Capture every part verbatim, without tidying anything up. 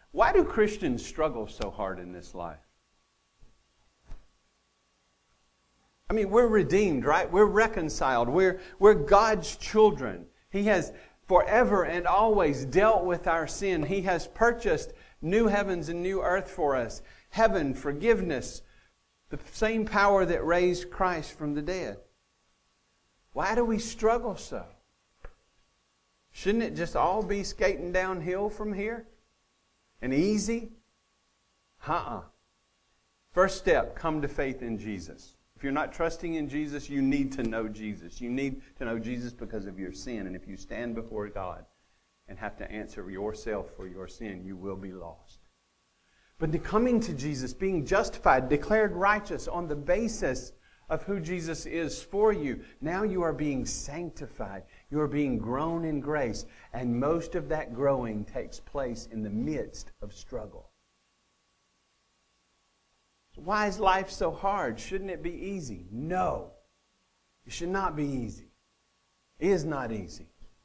Why do Christians struggle so hard in this life? I mean, we're redeemed, right? We're reconciled. We're, we're God's children. He has forever and always dealt with our sin. He has purchased new heavens and new earth for us. Heaven, forgiveness, the same power that raised Christ from the dead. Why do we struggle so? Shouldn't it just all be skating downhill from here? And easy? Uh-uh. First step, come to faith in Jesus. If you're not trusting in Jesus, you need to know Jesus. You need to know Jesus because of your sin. And if you stand before God and have to answer yourself for your sin, you will be lost. But the coming to Jesus, being justified, declared righteous on the basis of who Jesus is for you, now you are being sanctified. You are being grown in grace. And most of that growing takes place in the midst of struggle. Why is life so hard? Shouldn't it be easy? No. It should not be easy. It is not easy.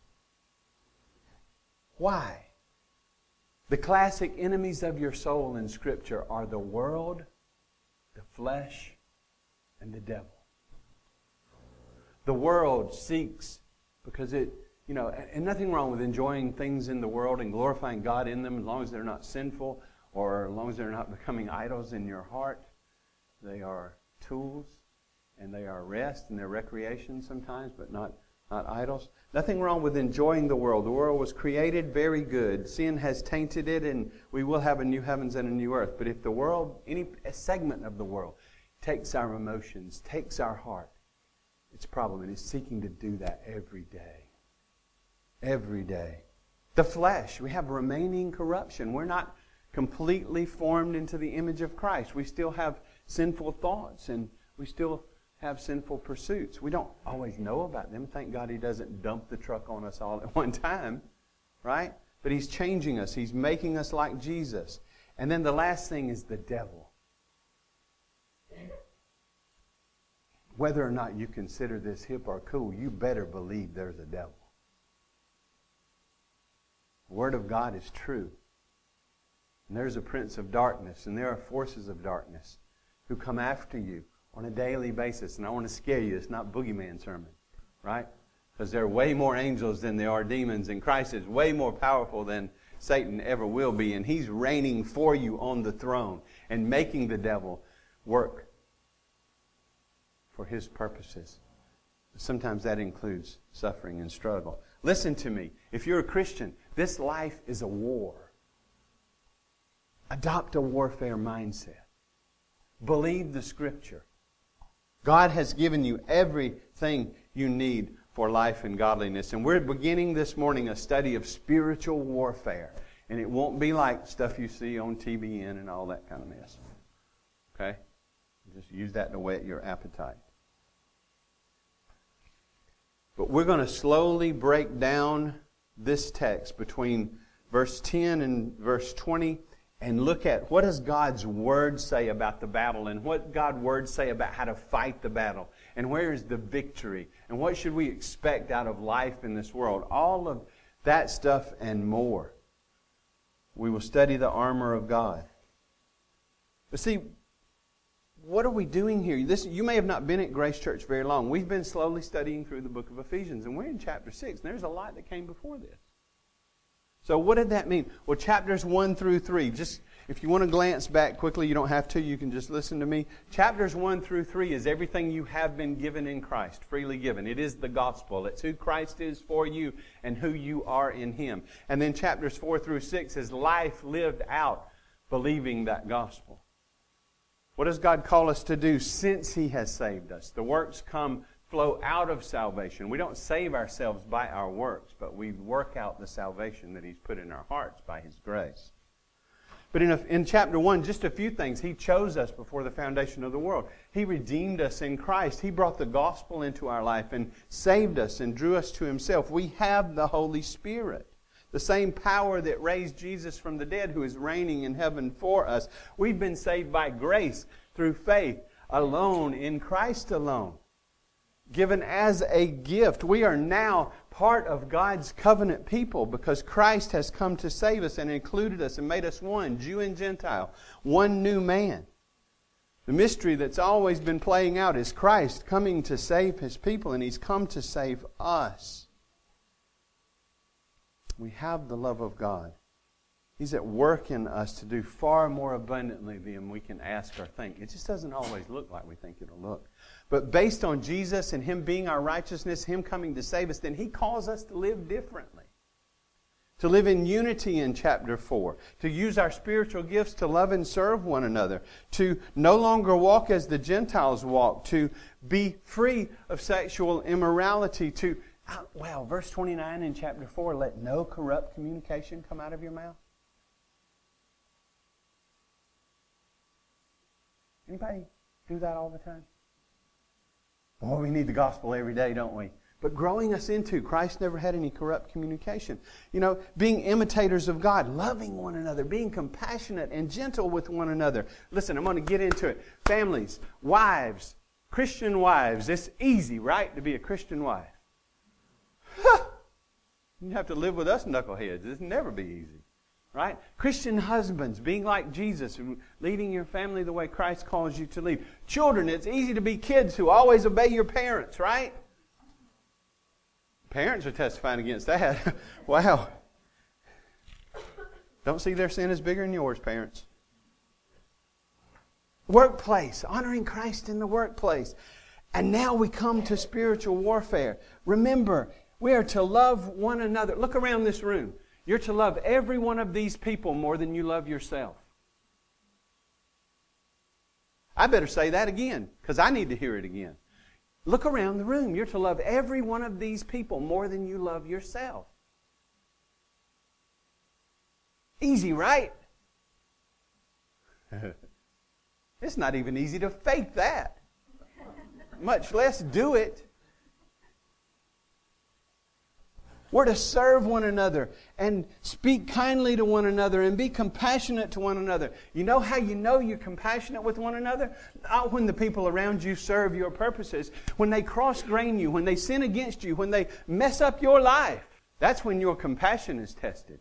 Why? The classic enemies of your soul in Scripture are the world, the flesh, and the devil. The world seeks, because it, you know, and nothing wrong with enjoying things in the world and glorifying God in them as long as they're not sinful, or as long as they're not becoming idols in your heart. They are tools, and they are rest, and they're recreation sometimes, but not, not idols. Nothing wrong with enjoying the world. The world was created very good. Sin has tainted it, and we will have a new heavens and a new earth. But if the world, any segment of the world, takes our emotions, takes our heart, it's a problem, and it's seeking to do that every day. Every day. The flesh, we have remaining corruption. We're not completely formed into the image of Christ. We still have sinful thoughts, and we still have sinful pursuits. We don't always know about them. Thank God He doesn't dump the truck on us all at one time, right? But He's changing us. He's making us like Jesus. And then the last thing is the devil. Whether or not you consider this hip or cool, you better believe there's a devil. The Word of God is true. And there's a prince of darkness, and there are forces of darkness who come after you on a daily basis. And I want to scare you. It's not boogeyman sermon, right? Because there are way more angels than there are demons, and Christ is way more powerful than Satan ever will be. And He's reigning for you on the throne and making the devil work for His purposes. Sometimes that includes suffering and struggle. Listen to me. If you're a Christian, this life is a war. Adopt a warfare mindset. Believe the Scripture. God has given you everything you need for life and godliness. And we're beginning this morning a study of spiritual warfare. And it won't be like stuff you see on T B N and all that kind of mess. Okay? Just use that to whet your appetite. But we're going to slowly break down this text between verse ten and verse twenty and look at what does God's Word say about the battle, and what God's Word say about how to fight the battle, and where is the victory, and what should we expect out of life in this world. All of that stuff and more. We will study the armor of God. But see, what are we doing here? This, you may have not been at Grace Church very long. We've been slowly studying through the book of Ephesians, and we're in chapter six, and there's a lot that came before this. So what did that mean? Well, chapters one through three, just if you want to glance back quickly, you don't have to, you can just listen to me. Chapters one through three is everything you have been given in Christ, freely given. It is the gospel. It's who Christ is for you and who you are in Him. And then chapters four through six is life lived out believing that gospel. What does God call us to do since He has saved us? The works come, flow out of salvation. We don't save ourselves by our works, but we work out the salvation that He's put in our hearts by His grace. But in, a, in chapter one, just a few things. He chose us before the foundation of the world. He redeemed us in Christ. He brought the gospel into our life and saved us and drew us to Himself. We have the Holy Spirit. The same power that raised Jesus from the dead, who is reigning in heaven for us. We've been saved by grace through faith alone in Christ alone. Given as a gift. We are now part of God's covenant people because Christ has come to save us and included us and made us one, Jew and Gentile, one new man. The mystery that's always been playing out is Christ coming to save His people, and He's come to save us. We have the love of God. He's at work in us to do far more abundantly than we can ask or think. It just doesn't always look like we think it'll look. But based on Jesus and Him being our righteousness, Him coming to save us, then He calls us to live differently. To live in unity in chapter four. To use our spiritual gifts to love and serve one another. To no longer walk as the Gentiles walk. To be free of sexual immorality. To, oh, wow, verse twenty-nine in chapter four, let no corrupt communication come out of your mouth. Anybody do that all the time? Well, we need the gospel every day, don't we? But growing us into, Christ never had any corrupt communication. You know, being imitators of God, loving one another, being compassionate and gentle with one another. Listen, I'm going to get into it. Families, wives, Christian wives. It's easy, right, to be a Christian wife? You have to live with us knuckleheads. It'll never be easy. Right? Christian husbands, being like Jesus, leading your family the way Christ calls you to lead. Children, it's easy to be kids who always obey your parents, right? Parents are testifying against that. Wow. Don't see their sin as bigger than yours, parents. Workplace, honoring Christ in the workplace. And now we come to spiritual warfare. Remember, we are to love one another. Look around this room. You're to love every one of these people more than you love yourself. I better say that again, because I need to hear it again. Look around the room. You're to love every one of these people more than you love yourself. Easy, right? It's not even easy to fake that, much less do it. We're to serve one another and speak kindly to one another and be compassionate to one another. You know how you know you're compassionate with one another? Not when the people around you serve your purposes. When they cross-grain you, when they sin against you, when they mess up your life. That's when your compassion is tested.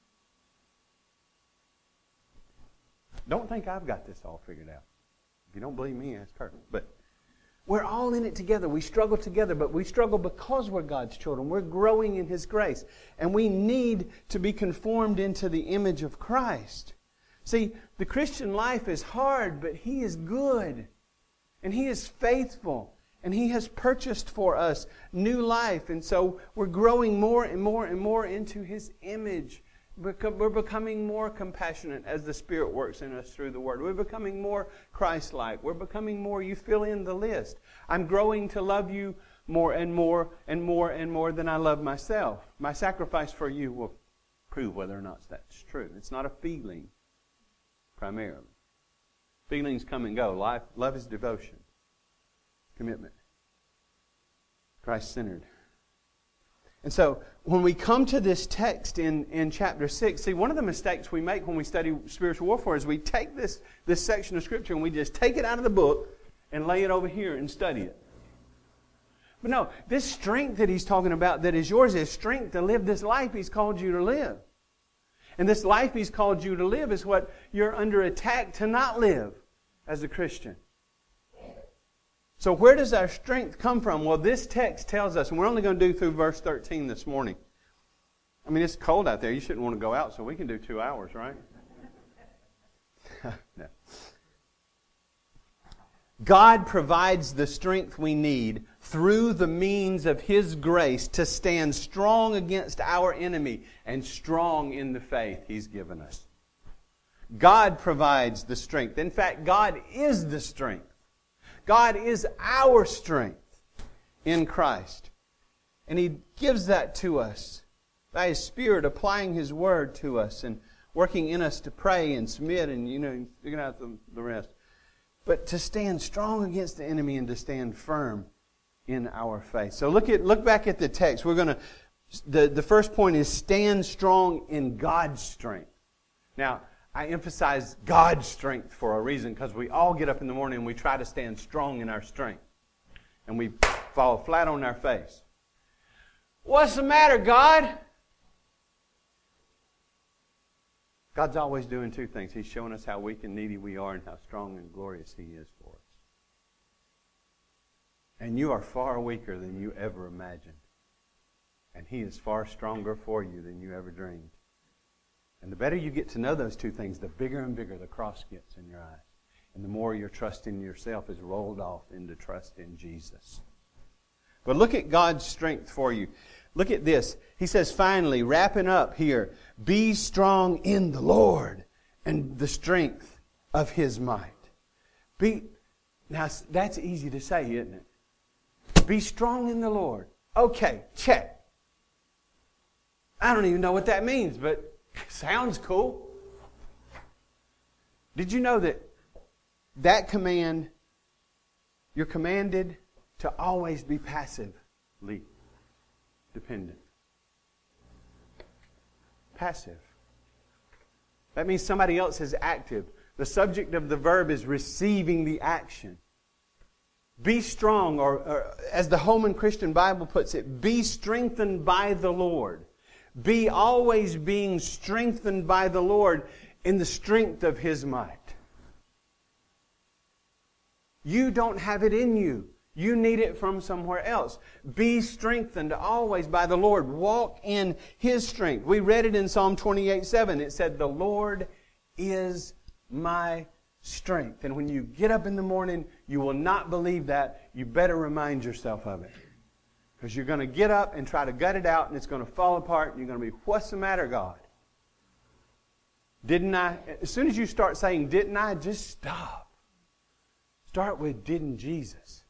Don't think I've got this all figured out. If you don't believe me, ask her. But we're all in it together. We struggle together, but we struggle because we're God's children. We're growing in His grace. And we need to be conformed into the image of Christ. See, the Christian life is hard, but He is good. And He is faithful. And He has purchased for us new life. And so we're growing more and more and more into His image. We're becoming more compassionate as the Spirit works in us through the Word. We're becoming more Christ-like. We're becoming more, you fill in the list. I'm growing to love you more and more and more and more than I love myself. My sacrifice for you will prove whether or not that's true. It's not a feeling, primarily. Feelings come and go. Life, love is devotion, commitment, Christ-centered. And so, when we come to this text in, in chapter six, see, one of the mistakes we make when we study spiritual warfare is we take this, this section of Scripture and we just take it out of the book and lay it over here and study it. But no, this strength that he's talking about that is yours is strength to live this life He's called you to live. And this life He's called you to live is what you're under attack to not live as a Christian. So where does our strength come from? Well, this text tells us, and we're only going to do through verse thirteen this morning. I mean, it's cold out there. You shouldn't want to go out, so we can do two hours, right? No. God provides the strength we need through the means of His grace to stand strong against our enemy and strong in the faith He's given us. God provides the strength. In fact, God is the strength. God is our strength in Christ. And He gives that to us by His Spirit applying His Word to us and working in us to pray and submit and, you know, figuring out the, the rest. But to stand strong against the enemy and to stand firm in our faith. So look at look back at the text. We're going to, the, the first point is stand strong in God's strength. Now, I emphasize God's strength for a reason, because we all get up in the morning and we try to stand strong in our strength. And we fall flat on our face. What's the matter, God? God's always doing two things. He's showing us how weak and needy we are and how strong and glorious He is for us. And you are far weaker than you ever imagined. And He is far stronger for you than you ever dreamed. And the better you get to know those two things, the bigger and bigger the cross gets in your eyes. And the more your trust in yourself is rolled off into trust in Jesus. But look at God's strength for you. Look at this. He says, finally, wrapping up here, be strong in the Lord and the strength of His might. Be, now, that's easy to say, isn't it? Be strong in the Lord. Okay, check. I don't even know what that means, but sounds cool. Did you know that that command, you're commanded to always be passively dependent? Passive. That means somebody else is active. The subject of the verb is receiving the action. Be strong, or, or as the Holman Christian Bible puts it, be strengthened by the Lord. Be always being strengthened by the Lord in the strength of His might. You don't have it in you. You need it from somewhere else. Be strengthened always by the Lord. Walk in His strength. We read it in Psalm twenty-eight seven. It said, the Lord is my strength. And when you get up in the morning, you will not believe that. You better remind yourself of it. Because you're going to get up and try to gut it out, and it's going to fall apart, and you're going to be, what's the matter, God? Didn't I? As soon as you start saying, didn't I? Just stop. Start with, didn't Jesus?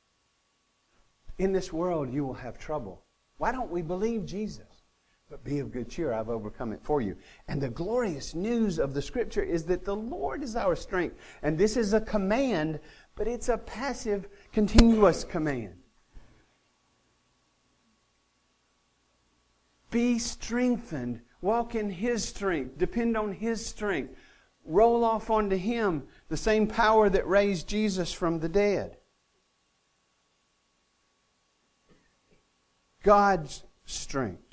In this world, you will have trouble. Why don't we believe Jesus? But be of good cheer, I've overcome it for you. And the glorious news of the Scripture is that the Lord is our strength. And this is a command, but it's a passive, continuous command. Be strengthened. Walk in His strength. Depend on His strength. Roll off onto Him the same power that raised Jesus from the dead. God's strength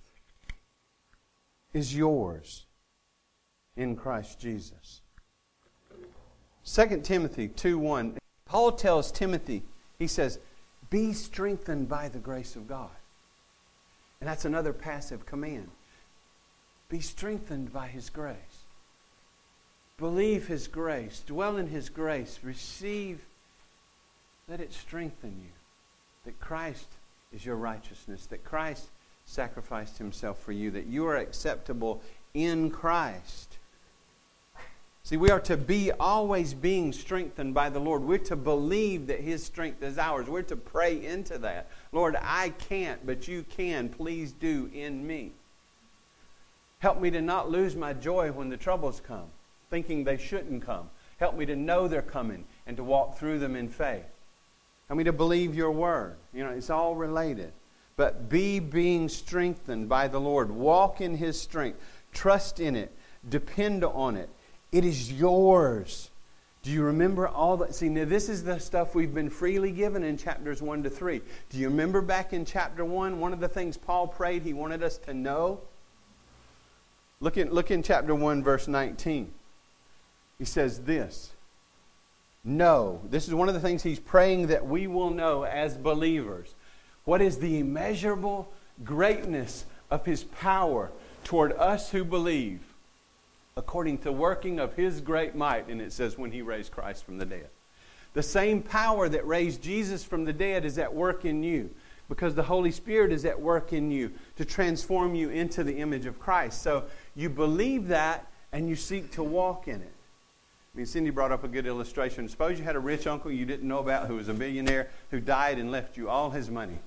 is yours in Christ Jesus. Second Timothy two one. Paul tells Timothy, he says, be strengthened by the grace of God. And that's another passive command. Be strengthened by His grace. Believe His grace. Dwell in His grace. Receive. Let it strengthen you. That Christ is your righteousness. That Christ sacrificed Himself for you. That you are acceptable in Christ. See, we are to be always being strengthened by the Lord. We're to believe that His strength is ours. We're to pray into that. Lord, I can't, but You can. Please do in me. Help me to not lose my joy when the troubles come, thinking they shouldn't come. Help me to know they're coming and to walk through them in faith. Help me to believe Your word. You know, it's all related. But be being strengthened by the Lord. Walk in His strength. Trust in it. Depend on it. It is yours. Do you remember all that? See, now this is the stuff we've been freely given in chapters one to three. Do you remember back in chapter one, one of the things Paul prayed he wanted us to know? Look in, look in chapter one, verse nineteen. He says this. Know. This is one of the things he's praying that we will know as believers. What is the immeasurable greatness of His power toward us who believe, according to the working of His great might, and it says when He raised Christ from the dead. The same power that raised Jesus from the dead is at work in you, because the Holy Spirit is at work in you to transform you into the image of Christ. So you believe that and you seek to walk in it. I mean, Cindy brought up a good illustration. Suppose you had a rich uncle you didn't know about who was a millionaire who died and left you all his money.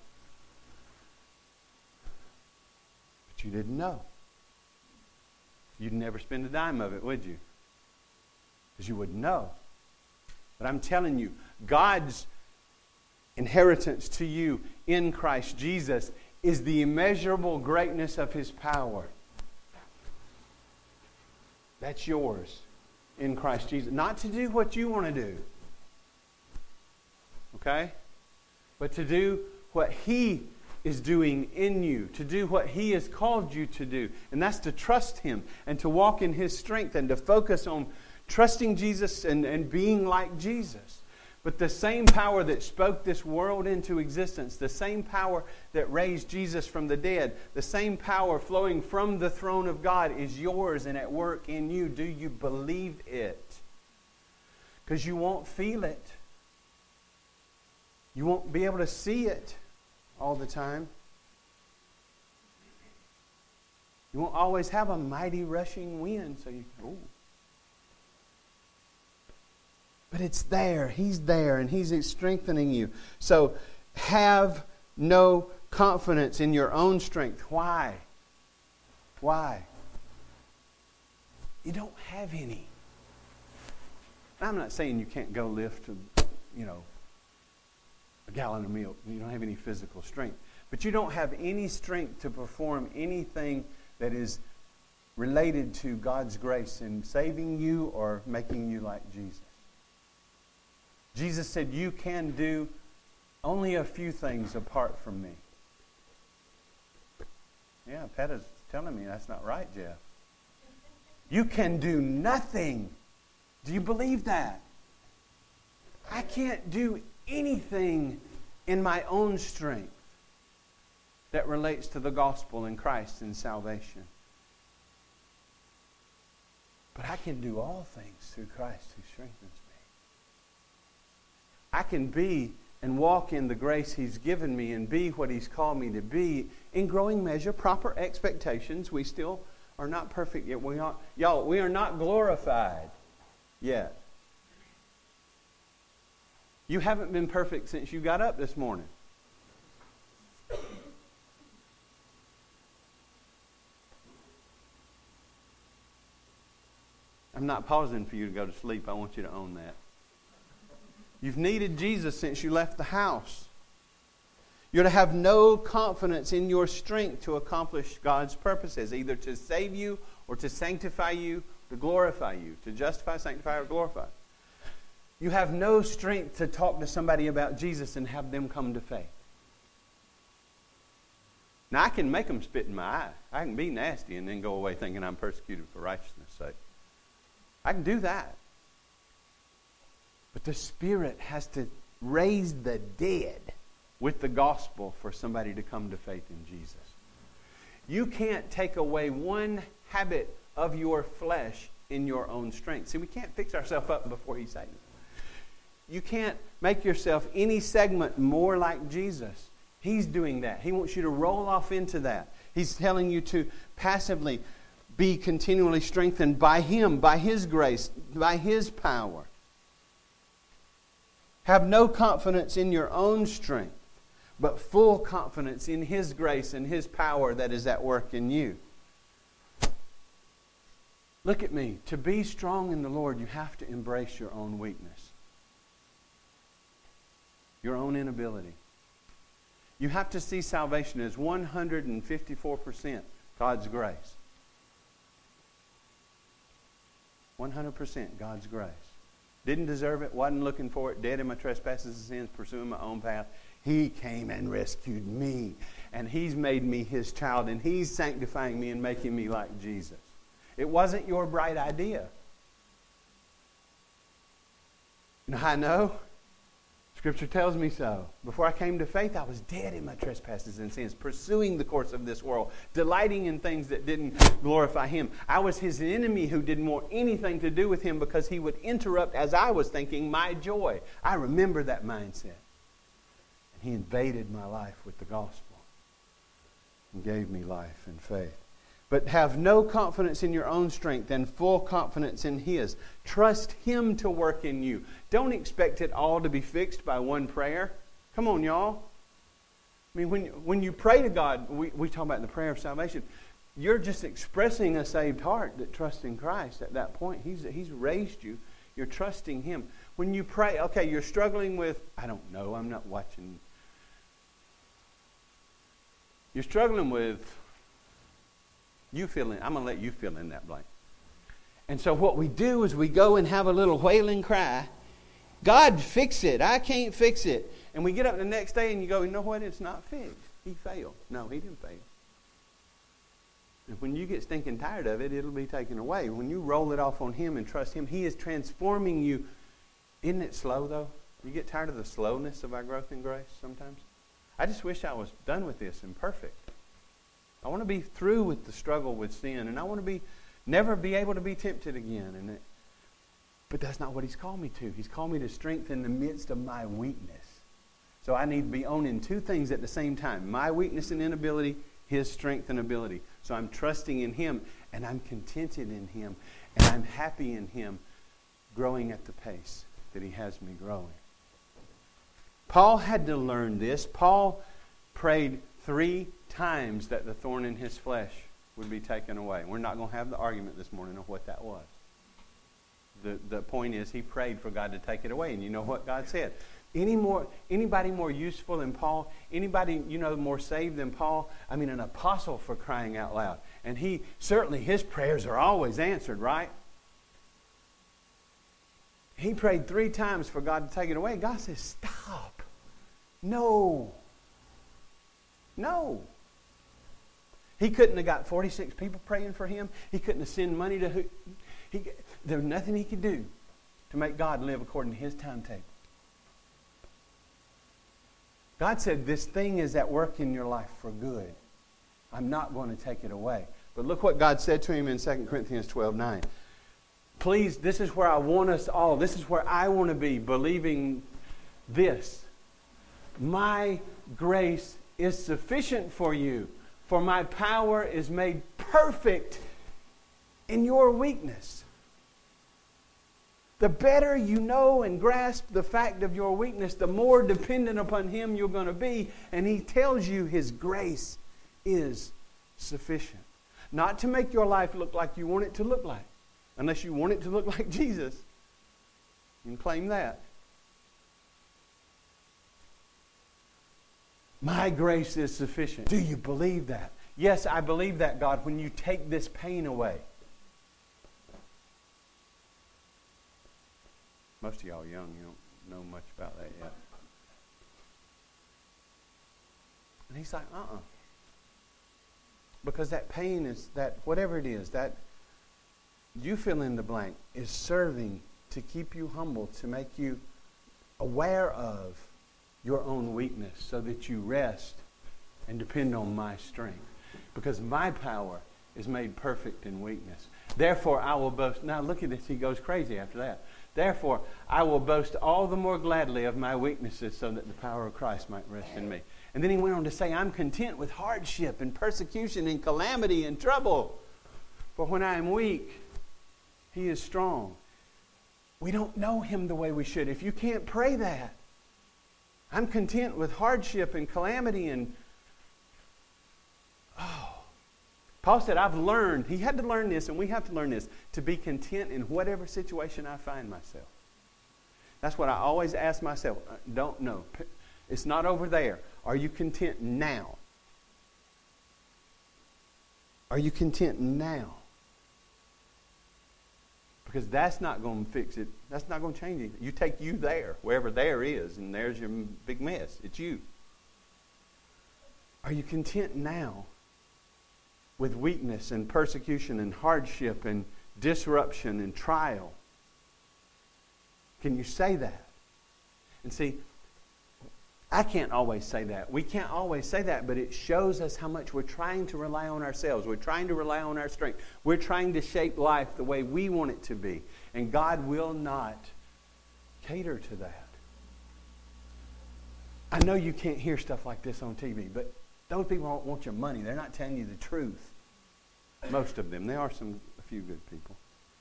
But you didn't know. You'd never spend a dime of it, would you? Because you wouldn't know. But I'm telling you, God's inheritance to you in Christ Jesus is the immeasurable greatness of His power. That's yours in Christ Jesus. Not to do what you want to do. Okay? But to do what He is doing in you, to do what He has called you to do. And that's to trust Him and to walk in His strength and to focus on trusting Jesus and, and being like Jesus. But the same power that spoke this world into existence, the same power that raised Jesus from the dead, the same power flowing from the throne of God is yours and at work in you. Do you believe it? Because you won't feel it. You won't be able to see it all the time. You won't always have a mighty rushing wind, so you can, ooh. But it's there. He's there, and He's strengthening you. So have no confidence in your own strength. Why? Why? You don't have any. I'm not saying you can't go lift, a, you know, a gallon of milk. You don't have any physical strength. But you don't have any strength to perform anything that is related to God's grace in saving you or making you like Jesus. Jesus said, you can do only a few things apart from me. Yeah, Petta's telling me that's not right, Jeff. You can do nothing. Do you believe that? I can't do anything in my own strength that relates to the gospel and Christ and salvation. But I can do all things through Christ who strengthens me. I can be and walk in the grace He's given me and be what He's called me to be in growing measure, proper expectations. We still are not perfect yet. We are, y'all, we are not glorified yet. You haven't been perfect since you got up this morning. I'm not pausing for you to go to sleep. I want you to own that. You've needed Jesus since you left the house. You're to have no confidence in your strength to accomplish God's purposes, either to save you or to sanctify you, to glorify you, to justify, sanctify, or glorify. You have no strength to talk to somebody about Jesus and have them come to faith. Now, I can make them spit in my eye. I can be nasty and then go away thinking I'm persecuted for righteousness' sake. I can do that. But the Spirit has to raise the dead with the gospel for somebody to come to faith in Jesus. You can't take away one habit of your flesh in your own strength. See, we can't fix ourselves up before He saves us. You can't make yourself any segment more like Jesus. He's doing that. He wants you to roll off into that. He's telling you to passively be continually strengthened by Him, by His grace, by His power. Have no confidence in your own strength, but full confidence in His grace and His power that is at work in you. Look at me. To be strong in the Lord, you have to embrace your own weakness, your own inability. You have to see salvation as one hundred fifty-four percent God's grace. one hundred percent God's grace. Didn't deserve it, wasn't looking for it, dead in my trespasses and sins, pursuing my own path. He came and rescued me. And He's made me His child. And He's sanctifying me and making me like Jesus. It wasn't your bright idea. You know how I know? Scripture tells me so. Before I came to faith, I was dead in my trespasses and sins, pursuing the course of this world, delighting in things that didn't glorify Him. I was His enemy who didn't want anything to do with Him because He would interrupt, as I was thinking, my joy. I remember that mindset. And He invaded my life with the gospel and gave me life and faith. But have no confidence in your own strength and full confidence in His. Trust Him to work in you. Don't expect it all to be fixed by one prayer. Come on, y'all. I mean, when, when you pray to God, we, we talk about the prayer of salvation. You're just expressing a saved heart that trusts in Christ at that point. He's, he's raised you. You're trusting Him. When you pray, okay, you're struggling with, I don't know, I'm not watching. You're struggling with... You fill in. I'm going to let you fill in that blank. And so what we do is we go and have a little wailing cry. God, fix it. I can't fix it. And we get up the next day and you go, you know what? It's not fixed. He failed. No, he didn't fail. And when you get stinking tired of it, it'll be taken away. When you roll it off on him and trust him, he is transforming you. Isn't it slow, though? You get tired of the slowness of our growth in grace sometimes? I just wish I was done with this and perfect. I want to be through with the struggle with sin, and I want to be never be able to be tempted again. And it, but that's not what he's called me to. He's called me to strength in the midst of my weakness. So I need to be owning two things at the same time. My weakness and inability, his strength and ability. So I'm trusting in him, and I'm contented in him, and I'm happy in him, growing at the pace that he has me growing. Paul had to learn this. Paul prayed three times that the thorn in his flesh would be taken away. We're not going to have the argument this morning of what that was. The, the point is he prayed for God to take it away. And you know what God said? Any more, anybody more useful than Paul? Anybody, you know, more saved than Paul? I mean, an apostle, for crying out loud. And he, certainly his prayers are always answered, right? He prayed three times for God to take it away. God says, stop. No. No. He couldn't have got forty-six people praying for him. He couldn't have sent money to who. He, there was nothing he could do to make God live according to his timetable. God said, this thing is at work in your life for good. I'm not going to take it away. But look what God said to him in Second Corinthians twelve nine. Please, this is where I want us all. This is where I want to be, believing this. My grace is sufficient for you, for my power is made perfect in your weakness. The better you know and grasp the fact of your weakness, the more dependent upon him you're going to be. And he tells you his grace is sufficient. Not to make your life look like you want it to look like. Unless you want it to look like Jesus. You can claim that. My grace is sufficient. Do you believe that? Yes, I believe that, God, when you take this pain away. Most of y'all young, you don't know much about that yet. And he's like, uh-uh. Because that pain is, that whatever it is, that you fill in the blank, is serving to keep you humble, to make you aware of your own weakness so that you rest and depend on my strength. Because my power is made perfect in weakness. Therefore, I will boast. Now look at this. He goes crazy after that. Therefore, I will boast all the more gladly of my weaknesses so that the power of Christ might rest in me. And then he went on to say, I'm content with hardship and persecution and calamity and trouble. For when I am weak, he is strong. We don't know him the way we should. If you can't pray that, I'm content with hardship and calamity and... Oh. Paul said, I've learned, he had to learn this, and we have to learn this, to be content in whatever situation I find myself. That's what I always ask myself. Don't know. It's not over there. Are you content now? Are you content now? Because that's not going to fix it. That's not going to change it. You take you there, wherever there is, and there's your big mess. It's you. Are you content now with weakness and persecution and hardship and disruption and trial? Can you say that? And see, I can't always say that. We can't always say that, but it shows us how much we're trying to rely on ourselves. We're trying to rely on our strength. We're trying to shape life the way we want it to be. And God will not cater to that. I know you can't hear stuff like this on T V, but those people don't want your money. They're not telling you the truth. Most of them. There are some, a few good people.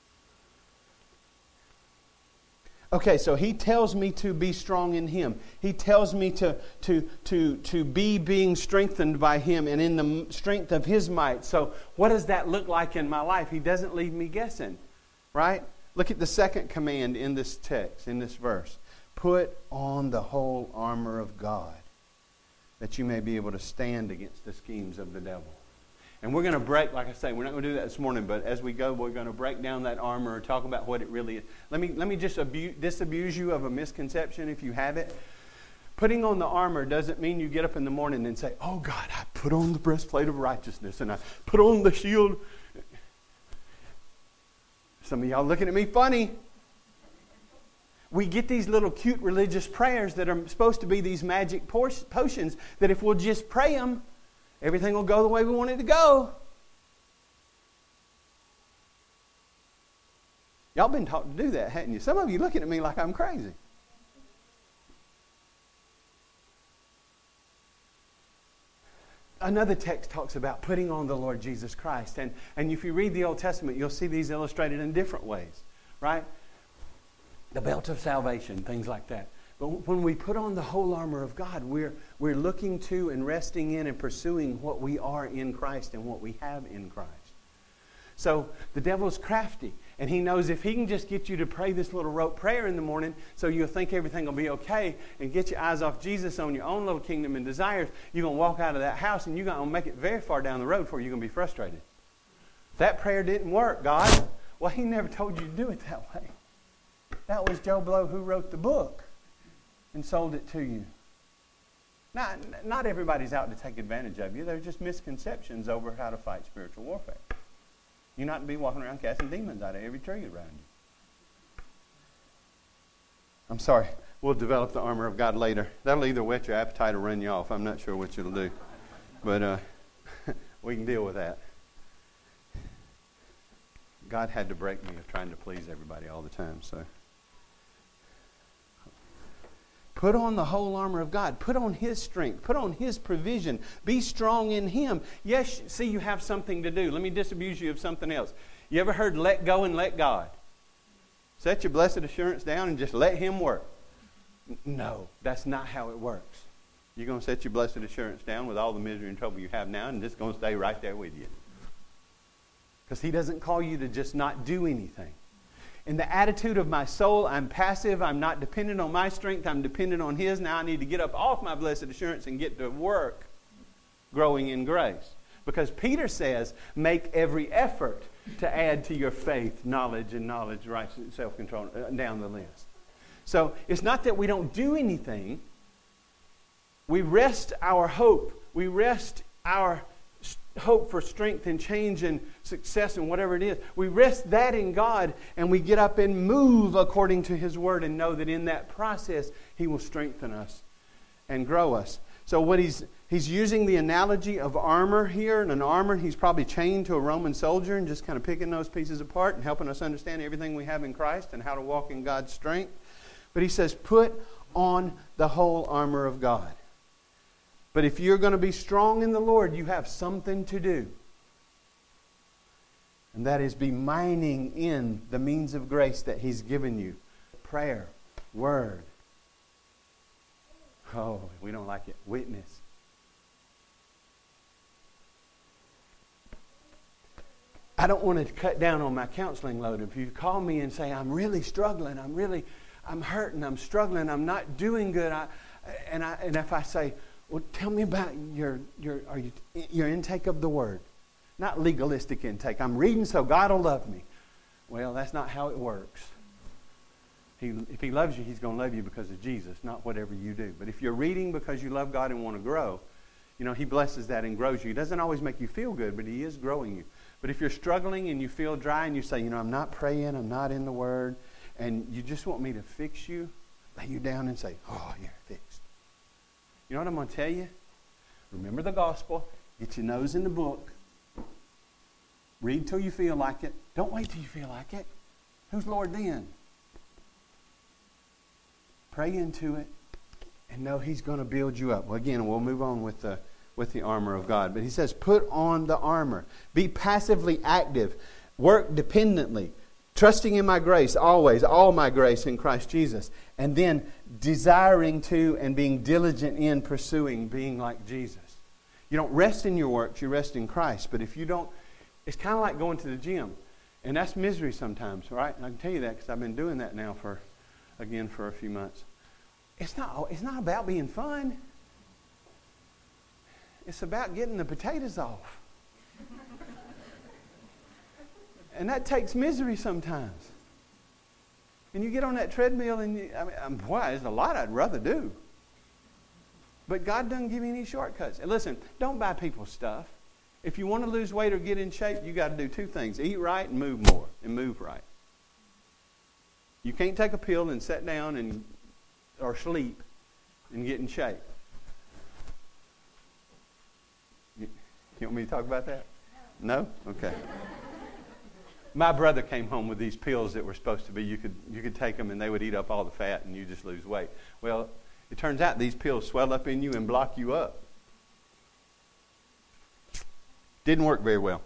Okay, so he tells me to be strong in him. He tells me to, to, to, to be being strengthened by him and in the strength of his might. So what does that look like in my life? He doesn't leave me guessing, right? Look at the second command in this text, in this verse. Put on the whole armor of God, that you may be able to stand against the schemes of the devil. And we're going to break, like I say, we're not going to do that this morning, but as we go, we're going to break down that armor and talk about what it really is. Let me let me just abuse, disabuse you of a misconception if you have it. Putting on the armor doesn't mean you get up in the morning and say, oh God, I put on the breastplate of righteousness and I put on the shield. Some of y'all looking at me funny. We get these little cute religious prayers that are supposed to be these magic potions that if we'll just pray them, everything will go the way we want it to go. Y'all been taught to do that, haven't you? Some of you looking at me like I'm crazy. Another text talks about putting on the Lord Jesus Christ. And, and if you read the Old Testament, you'll see these illustrated in different ways, right? The belt of salvation, things like that. But when we put on the whole armor of God, we're, we're looking to and resting in and pursuing what we are in Christ and what we have in Christ. So the devil's crafty, and he knows if he can just get you to pray this little rote prayer in the morning so you'll think everything will be okay and get your eyes off Jesus on your own little kingdom and desires, you're going to walk out of that house and you're going to make it very far down the road before you're going to be frustrated. That prayer didn't work, God. Well, he never told you to do it that way. That was Joe Blow who wrote the book and sold it to you. Not, not everybody's out to take advantage of you. They're just misconceptions over how to fight spiritual warfare. You're not to be walking around casting demons out of every tree around you. I'm sorry. We'll develop the armor of God later. That'll either whet your appetite or run you off. I'm not sure which it'll do. But uh, we can deal with that. God had to break me of trying to please everybody all the time. So, put on the whole armor of God. Put on His strength. Put on His provision. Be strong in Him. Yes, see, you have something to do. Let me disabuse you of something else. You ever heard let go and let God? Set your blessed assurance down and just let Him work. No, that's not how it works. You're going to set your blessed assurance down with all the misery and trouble you have now, and it's going to stay right there with you. Because He doesn't call you to just not do anything. In the attitude of my soul, I'm passive. I'm not dependent on my strength. I'm dependent on His. Now I need to get up off my blessed assurance and get to work growing in grace. Because Peter says, make every effort to add to your faith knowledge and knowledge, righteousness, self-control, down the list. So it's not that we don't do anything. We rest our hope. We rest our hope for strength and change and success and whatever it is. We rest that in God, and we get up and move according to His Word and know that in that process He will strengthen us and grow us. So what he's he's using the analogy of armor here, and an armor he's probably chained to a Roman soldier and just kind of picking those pieces apart and helping us understand everything we have in Christ and how to walk in God's strength. But he says, put on the whole armor of God. But if you're going to be strong in the Lord, you have something to do. And that is be mining in the means of grace that He's given you. Prayer, word. Oh, we don't like it. Witness. I don't want to cut down on my counseling load. If you call me and say, I'm really struggling, I'm really, I'm hurting, I'm struggling, I'm not doing good. I, and, I, and if I say, well, tell me about your your are you, your intake of the Word. Not legalistic intake. I'm reading so God will love me. Well, that's not how it works. He, if He loves you, He's going to love you because of Jesus, not whatever you do. But if you're reading because you love God and want to grow, you know, He blesses that and grows you. He doesn't always make you feel good, but He is growing you. But if you're struggling and you feel dry and you say, you know, I'm not praying, I'm not in the Word, and you just want me to fix you, lay you down and say, oh, you're fixed. You know what I'm going to tell you? Remember the gospel. Get your nose in the book. Read till you feel like it. Don't wait till you feel like it. Who's Lord then? Pray into it and know He's going to build you up. Well, again, we'll move on with the, with the armor of God. But he says, put on the armor. Be passively active. Work dependently. Trusting in my grace always, all my grace in Christ Jesus. And then desiring to and being diligent in pursuing being like Jesus. You don't rest in your works, you rest in Christ. But if you don't, it's kind of like going to the gym. And that's misery sometimes, right? And I can tell you that because I've been doing that now for, again, for a few months. It's not, it's not about being fun. It's about getting the potatoes off. And that takes misery sometimes. And you get on that treadmill and you, I mean, boy, there's a lot I'd rather do. But God doesn't give you any shortcuts. And listen, don't buy people's stuff. If you want to lose weight or get in shape, you got to do two things. Eat right and move more. And move right. You can't take a pill and sit down and or sleep and get in shape. You, you want me to talk about that? No? Okay. My brother came home with these pills that were supposed to be, you could you could take them and they would eat up all the fat and you just lose weight. Well, it turns out these pills swell up in you and block you up. Didn't work very well.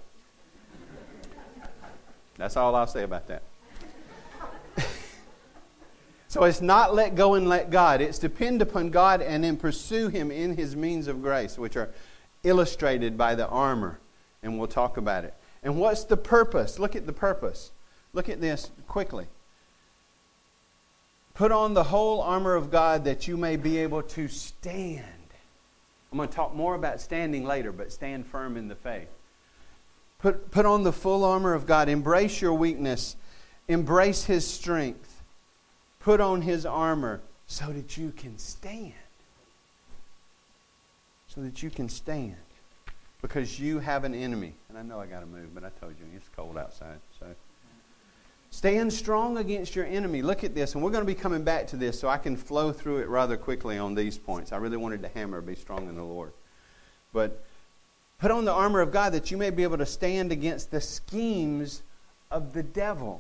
That's all I'll say about that. So it's not let go and let God. It's depend upon God and then pursue Him in His means of grace, which are illustrated by the armor. And we'll talk about it. And what's the purpose? Look at the purpose. Look at this quickly. Put on the whole armor of God that you may be able to stand. I'm going to talk more about standing later, but stand firm in the faith. Put, put on the full armor of God. Embrace your weakness. Embrace His strength. Put on His armor so that you can stand. So that you can stand. Because you have an enemy. And I know I got to move, but I told you it's cold outside. So stand strong against your enemy. Look at this. And we're going to be coming back to this so I can flow through it rather quickly on these points. I really wanted to hammer, be strong in the Lord. But put on the armor of God that you may be able to stand against the schemes of the devil.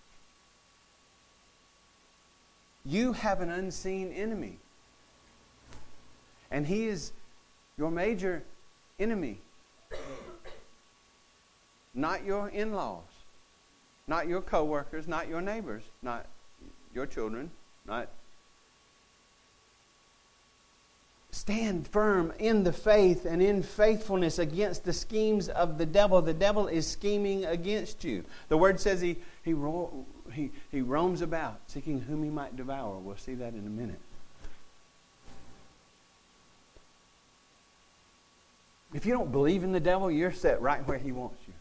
You have an unseen enemy. And he is your major enemy. Not your in-laws. Not your co-workers. Not your neighbors. Not your children. Not. Stand firm in the faith and in faithfulness against the schemes of the devil. The devil is scheming against you. The Word says he he ro- he, he roams about, seeking whom he might devour. We'll see that in a minute. If you don't believe in the devil, you're set right where he wants you.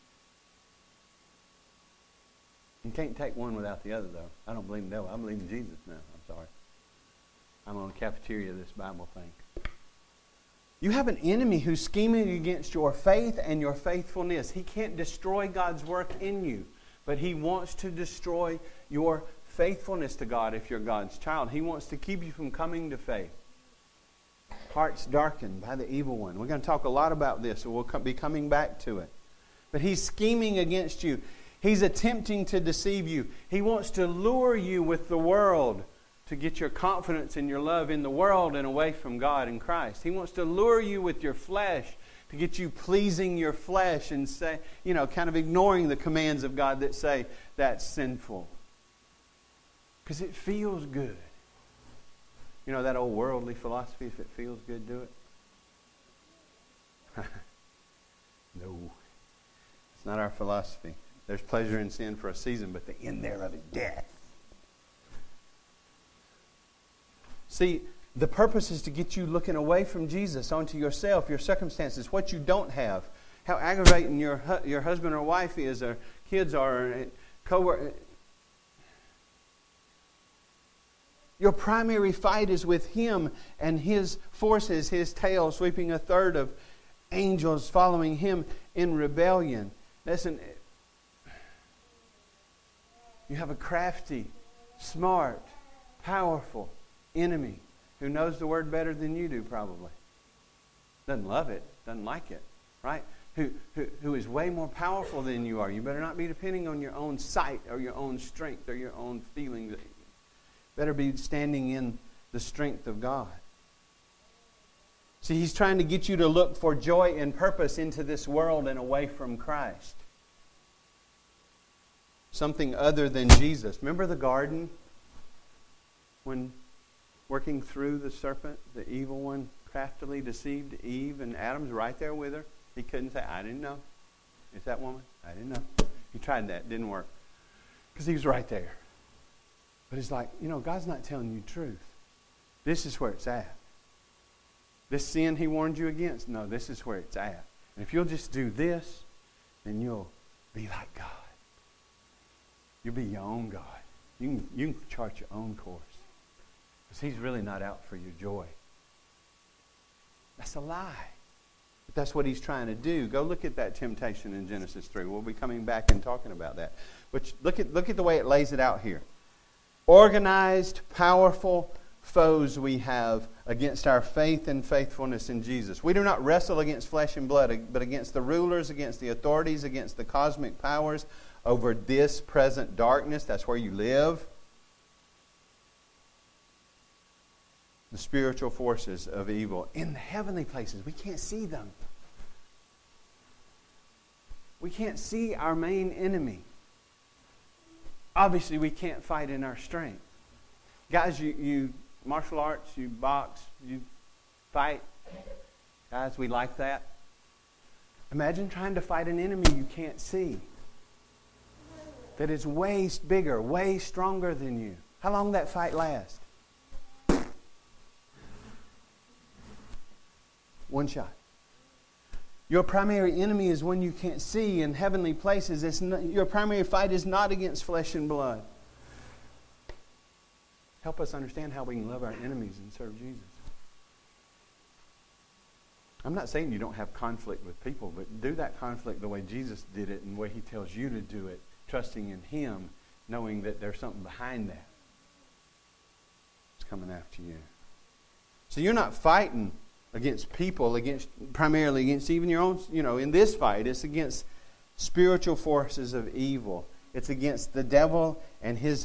You can't take one without the other, though. I don't believe in the devil. I believe in Jesus now. I'm sorry. I'm on the cafeteria of this Bible thing. You have an enemy who's scheming against your faith and your faithfulness. He can't destroy God's work in you, but he wants to destroy your faithfulness to God if you're God's child. He wants to keep you from coming to faith. Hearts darkened by the evil one. We're going to talk a lot about this, so we'll be coming back to it. But he's scheming against you. He's attempting to deceive you. He wants to lure you with the world to get your confidence and your love in the world and away from God and Christ. He wants to lure you with your flesh to get you pleasing your flesh and say, you know, kind of ignoring the commands of God that say that's sinful. Because it feels good. You know that old worldly philosophy, if it feels good, do it? No. It's not our philosophy. There's pleasure in sin for a season, but the end thereof is death. See, the purpose is to get you looking away from Jesus onto yourself, your circumstances, what you don't have, how aggravating your hu- your husband or wife is, or kids are, or co-workers. Your primary fight is with him and his forces, his tail sweeping a third of angels following him in rebellion. Listen, you have a crafty, smart, powerful enemy who knows the word better than you do, probably. Doesn't love it, doesn't like it, right? Who, who, who is way more powerful than you are. You better not be depending on your own sight or your own strength or your own feelings. Better be standing in the strength of God. See, he's trying to get you to look for joy and purpose into this world and away from Christ. Something other than Jesus. Remember the garden? When working through the serpent, the evil one craftily deceived Eve, and Adam's right there with her. He couldn't say, I didn't know. Is that woman? I didn't know. He tried that. Didn't work. Because he was right there. But it's like, you know, God's not telling you the truth. This is where it's at. This sin he warned you against, no, this is where it's at. And if you'll just do this, then you'll be like God. You'll be your own God. You can, you can chart your own course. Because he's really not out for your joy. That's a lie. But that's what he's trying to do. Go look at that temptation in Genesis three. We'll be coming back and talking about that. But look at, look at the way it lays it out here. Organized, powerful foes we have against our faith and faithfulness in Jesus. We do not wrestle against flesh and blood, but against the rulers, against the authorities, against the cosmic powers over this present darkness. That's where you live. The spiritual forces of evil in the heavenly places. We can't see them. We can't see our main enemy. Obviously, we can't fight in our strength. Guys, you, you martial arts, you box, you fight. Guys, we like that. Imagine trying to fight an enemy you can't see. That is way bigger, way stronger than you. How long that fight last? One shot. Your primary enemy is one you can't see in heavenly places. It's not, your primary fight is not against flesh and blood. Help us understand how we can love our enemies and serve Jesus. I'm not saying you don't have conflict with people, but do that conflict the way Jesus did it and the way He tells you to do it, trusting in Him, knowing that there's something behind that. It's coming after you. So you're not fighting against people, against primarily against even your own, you know, in this fight, it's against spiritual forces of evil. It's against the devil and his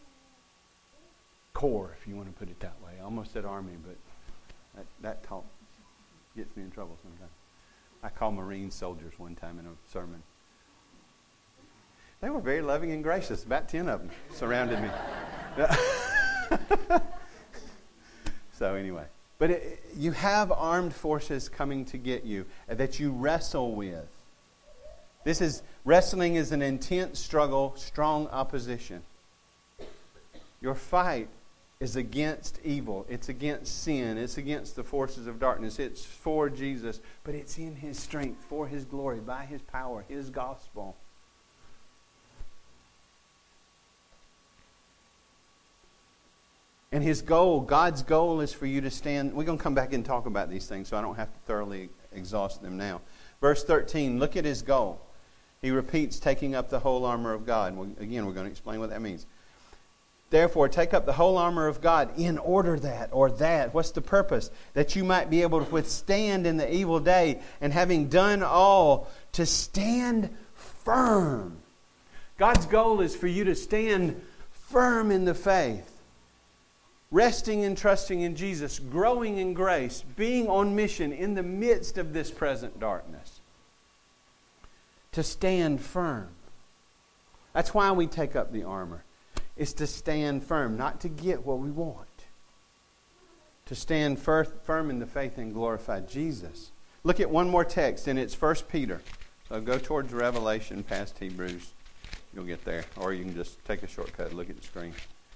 core, if you want to put it that way. I almost said army, but that, that talk gets me in trouble sometimes. I called Marine soldiers one time in a sermon. They were very loving and gracious. About ten of them surrounded me. So anyway. But it, you have armed forces coming to get you that you wrestle with. This is, wrestling is an intense struggle, strong opposition. Your fight is against evil. It's against sin. It's against the forces of darkness. It's for Jesus, but it's in His strength, for His glory, by His power, His gospel. And His goal, God's goal, is for you to stand. We're going to come back and talk about these things, so I don't have to thoroughly exhaust them now. Verse thirteen, look at His goal. He repeats, taking up the whole armor of God. Well, again, we're going to explain what that means. Therefore, take up the whole armor of God in order that, or that. What's the purpose? That you might be able to withstand in the evil day, and having done all, to stand firm. God's goal is for you to stand firm in the faith. Resting and trusting in Jesus, growing in grace, being on mission in the midst of this present darkness. To stand firm. That's why we take up the armor. It's to stand firm, not to get what we want. To stand fir- firm in the faith and glorify Jesus. Look at one more text, and it's First Peter. So go towards Revelation past Hebrews. You'll get there. Or you can just take a shortcut and look at the screen.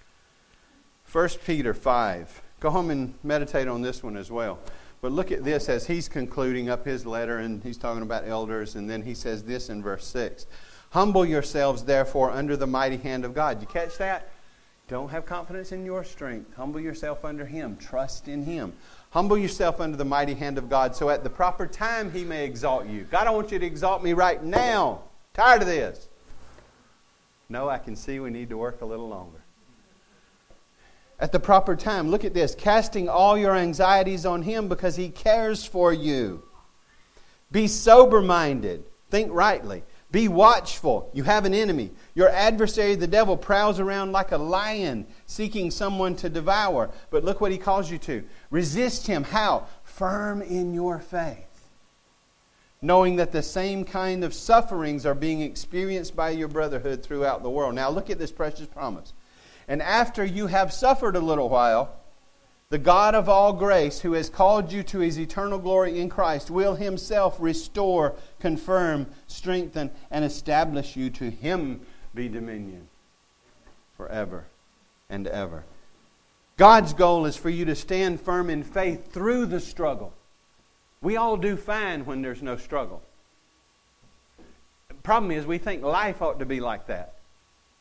First Peter five. Go home and meditate on this one as well. But look at this as he's concluding up his letter, and he's talking about elders, and then he says this in verse six. Humble yourselves, therefore, under the mighty hand of God. You catch that? Don't have confidence in your strength. Humble yourself under Him. Trust in Him. Humble yourself under the mighty hand of God, so at the proper time He may exalt you. God, I want you to exalt me right now. Tired of this. No, I can see we need to work a little longer. At the proper time, look at this. Casting all your anxieties on Him because He cares for you. Be sober-minded. Think rightly. Be watchful. You have an enemy. Your adversary, the devil, prowls around like a lion seeking someone to devour. But look what he calls you to. Resist him. How? Firm in your faith. Knowing that the same kind of sufferings are being experienced by your brotherhood throughout the world. Now look at this precious promise. And after you have suffered a little while, the God of all grace, who has called you to His eternal glory in Christ, will Himself restore, confirm, strengthen, and establish you. To Him be dominion forever and ever. God's goal is for you to stand firm in faith through the struggle. We all do fine when there's no struggle. The problem is we think life ought to be like that.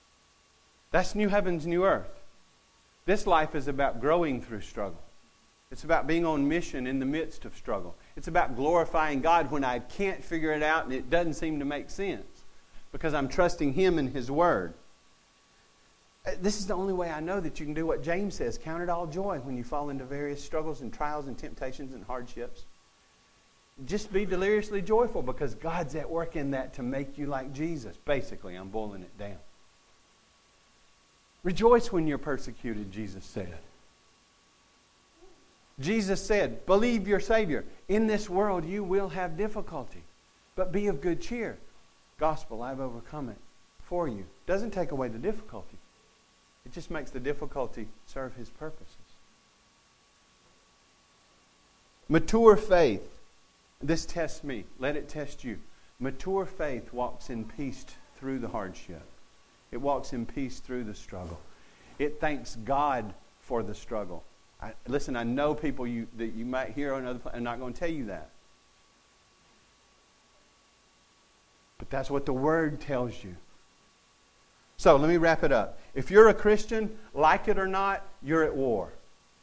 That's new heavens, new earth. This life is about growing through struggle. It's about being on mission in the midst of struggle. It's about glorifying God when I can't figure it out and it doesn't seem to make sense, because I'm trusting Him and His Word. This is the only way I know that you can do what James says. Count it all joy when you fall into various struggles and trials and temptations and hardships. Just be deliriously joyful, because God's at work in that to make you like Jesus. Basically, I'm boiling it down. Rejoice when you're persecuted, Jesus said. Jesus said, believe your Savior. In this world you will have difficulty, but be of good cheer. Gospel, I've overcome it for you. Doesn't take away the difficulty. It just makes the difficulty serve His purposes. Mature faith. This tests me. Let it test you. Mature faith walks in peace through the hardship. It walks in peace through the struggle. It thanks God for the struggle. I, listen, I know people you, that you might hear on other places. I'm not going to tell you that. But that's what the Word tells you. So let me wrap it up. If you're a Christian, like it or not, you're at war.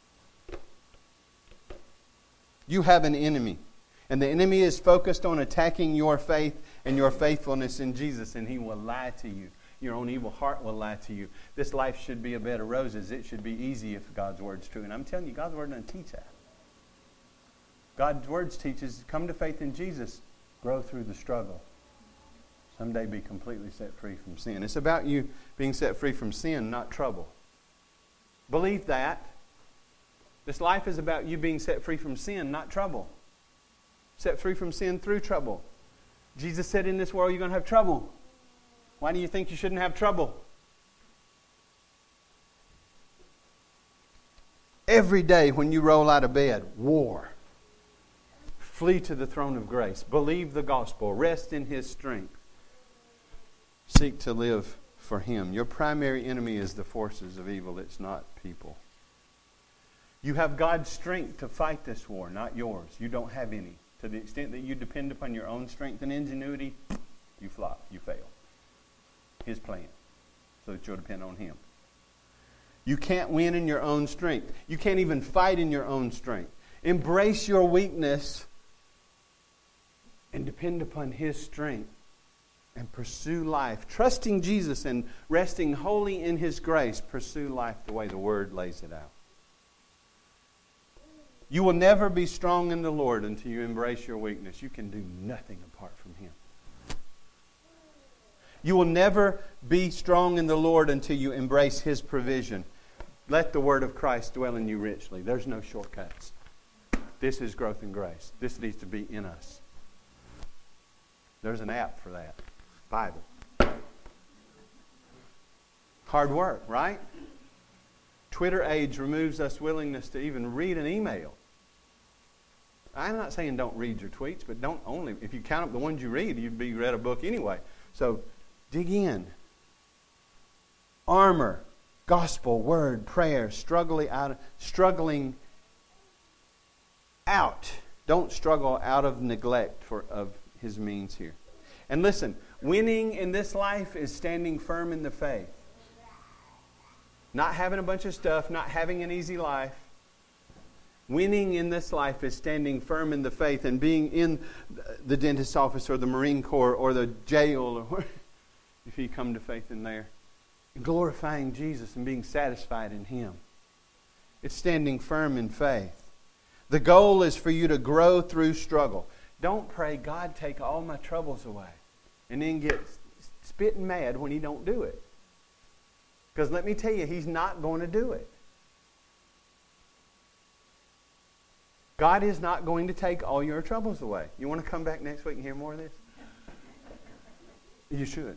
You have an enemy. And the enemy is focused on attacking your faith and your faithfulness in Jesus. And he will lie to you. Your own evil heart will lie to you. This life should be a bed of roses. It should be easy if God's Word's true. And I'm telling you, God's Word doesn't teach that. God's Word teaches, come to faith in Jesus. Grow through the struggle. Someday be completely set free from sin. It's about you being set free from sin, not trouble. Believe that. This life is about you being set free from sin, not trouble. Set free from sin through trouble. Jesus said in this world you're going to have trouble. Why do you think you shouldn't have trouble? Every day when you roll out of bed, war. Flee to the throne of grace. Believe the gospel. Rest in His strength. Seek to live for Him. Your primary enemy is the forces of evil. It's not people. You have God's strength to fight this war, not yours. You don't have any. To the extent that you depend upon your own strength and ingenuity, you flop, you fail. His plan, so that you'll depend on Him. You can't win in your own strength. You can't even fight in your own strength. Embrace your weakness and depend upon His strength and pursue life. Trusting Jesus and resting wholly in His grace, pursue life the way the Word lays it out. You will never be strong in the Lord until you embrace your weakness. You can do nothing apart from Him. You will never be strong in the Lord until you embrace His provision. Let the Word of Christ dwell in you richly. There's no shortcuts. This is growth in grace. This needs to be in us. There's an app for that. Bible. Hard work, right? Twitter age removes us willingness to even read an email. I'm not saying don't read your tweets, but don't only, if you count up the ones you read, you'd be read a book anyway. So dig in. Armor, gospel, word, prayer, struggling out, struggling out. Don't struggle out of neglect for of His means here. And listen, winning in this life is standing firm in the faith. Not having a bunch of stuff, not having an easy life. Winning in this life is standing firm in the faith and being in the dentist's office or the Marine Corps or the jail, or where, if you come to faith in there. Glorifying Jesus and being satisfied in Him. It's standing firm in faith. The goal is for you to grow through struggle. Don't pray, God, take all my troubles away, and then get spitting mad when He don't do it. Because let me tell you, He's not going to do it. God is not going to take all your troubles away. You want to come back next week and hear more of this? You should.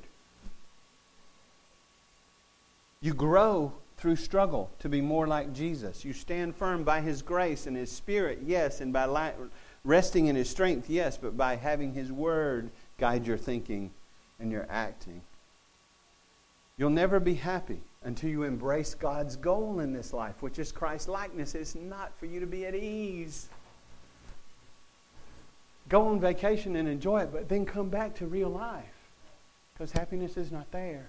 You grow through struggle to be more like Jesus. You stand firm by His grace and His Spirit, yes, and by li- resting in His strength, yes, but by having His Word guide your thinking and your acting. You'll never be happy until you embrace God's goal in this life, which is Christ's likeness. It's not for you to be at ease. Go on vacation and enjoy it, but then come back to real life, because happiness is not there.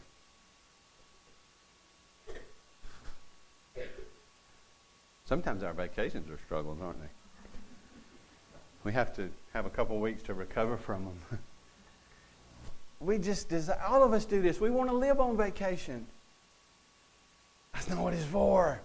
Sometimes our vacations are struggles, aren't they? We have to have a couple weeks to recover from them. We just, all of us do this. We want to live on vacation. That's not what it's for.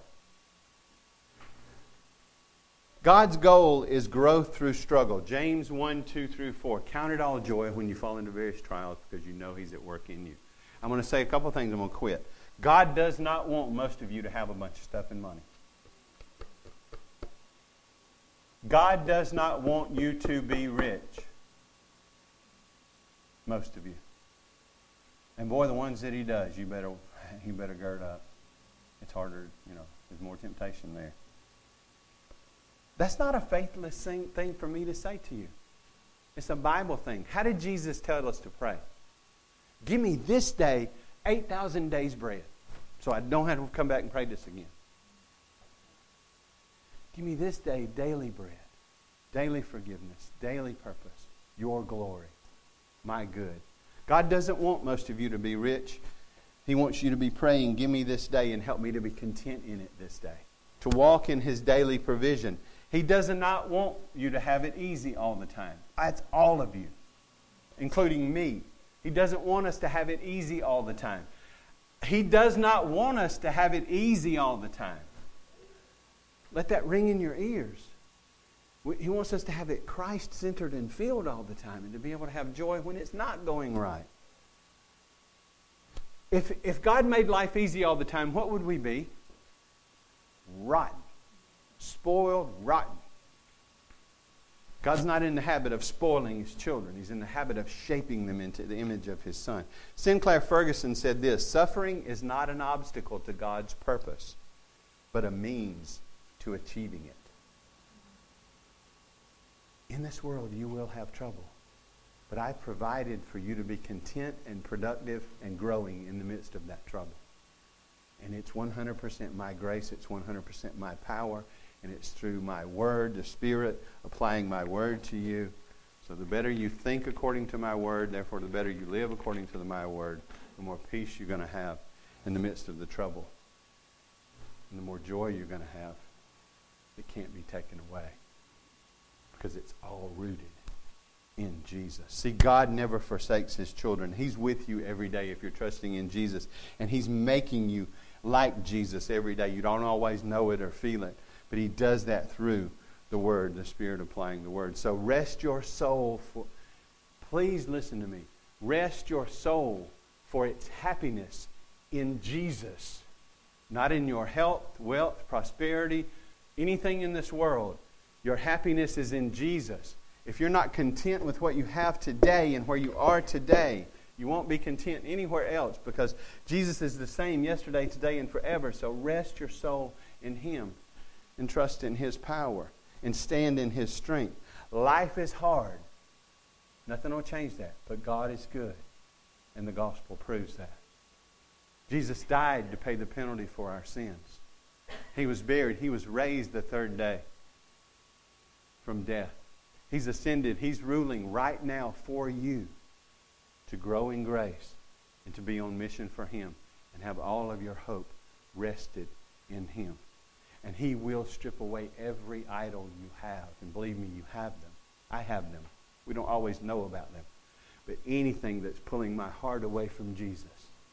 God's goal is growth through struggle. James one, two through four. Count it all joy when you fall into various trials because you know He's at work in you. I'm going to say a couple things. I'm going to quit. God does not want most of you to have a bunch of stuff and money. God does not want you to be rich. Most of you. And boy, the ones that He does, you better, you better gird up. It's harder, you know, there's more temptation there. That's not a faithless thing, thing for me to say to you. It's a Bible thing. How did Jesus tell us to pray? Give me this day eight thousand days bread so I don't have to come back and pray this again. Give me this day daily bread, daily forgiveness, daily purpose, your glory, my good. God doesn't want most of you to be rich. He wants you to be praying, give me this day and help me to be content in it this day. To walk in His daily provision. He does not want you to have it easy all the time. That's all of you, including me. He doesn't want us to have it easy all the time. He does not want us to have it easy all the time. Let that ring in your ears. He wants us to have it Christ-centered and filled all the time and to be able to have joy when it's not going right. If, if God made life easy all the time, what would we be? Rotten. Spoiled, rotten. God's not in the habit of spoiling His children. He's in the habit of shaping them into the image of His Son. Sinclair Ferguson said this, suffering is not an obstacle to God's purpose, but a means to achieving it. In this world you will have trouble, but I provided for you to be content and productive and growing in the midst of that trouble. And it's one hundred percent my grace, it's one hundred percent my power, and it's through my word, the Spirit, applying my word to you. So the better you think according to my word, therefore the better you live according to the, my word, the more peace you're going to have in the midst of the trouble. And the more joy you're going to have that can't be taken away. Because it's all rooted in Jesus. See, God never forsakes His children. He's with you every day if you're trusting in Jesus. And He's making you like Jesus every day. You don't always know it or feel it. But He does that through the Word, the Spirit applying the Word. So rest your soul for, please listen to me. Rest your soul for its happiness in Jesus. Not in your health, wealth, prosperity, anything in this world. Your happiness is in Jesus. If you're not content with what you have today and where you are today, you won't be content anywhere else because Jesus is the same yesterday, today, and forever. So rest your soul in Him and trust in His power and stand in His strength. Life is hard. Nothing will change that, but God is good, and the gospel proves that. Jesus died to pay the penalty for our sins. He was buried. He was raised the third day from death. He's ascended. He's ruling right now for you to grow in grace and to be on mission for Him and have all of your hope rested in Him. And He will strip away every idol you have. And believe me, you have them. I have them. We don't always know about them. But anything that's pulling my heart away from Jesus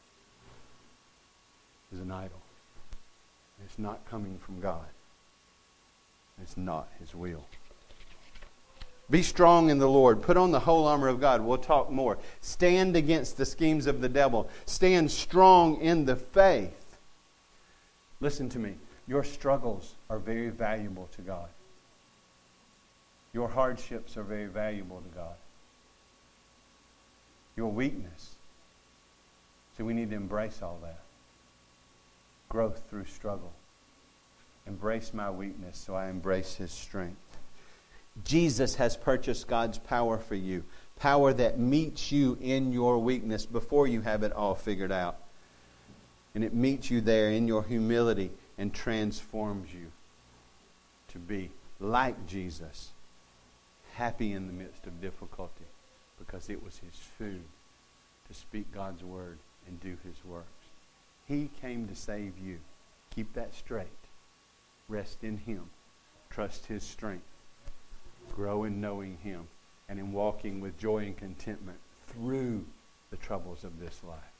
is an idol. It's not coming from God. It's not His will. Be strong in the Lord. Put on the whole armor of God. We'll talk more. Stand against the schemes of the devil. Stand strong in the faith. Listen to me. Your struggles are very valuable to God. Your hardships are very valuable to God. Your weakness. See, we need to embrace all that. Growth through struggle. Embrace my weakness so I embrace His strength. Jesus has purchased God's power for you. Power that meets you in your weakness before you have it all figured out. And it meets you there in your humility and transforms you to be like Jesus, happy in the midst of difficulty because it was His food to speak God's word and do His works. He came to save you. Keep that straight. Rest in Him. Trust His strength. Grow in knowing Him and in walking with joy and contentment through the troubles of this life.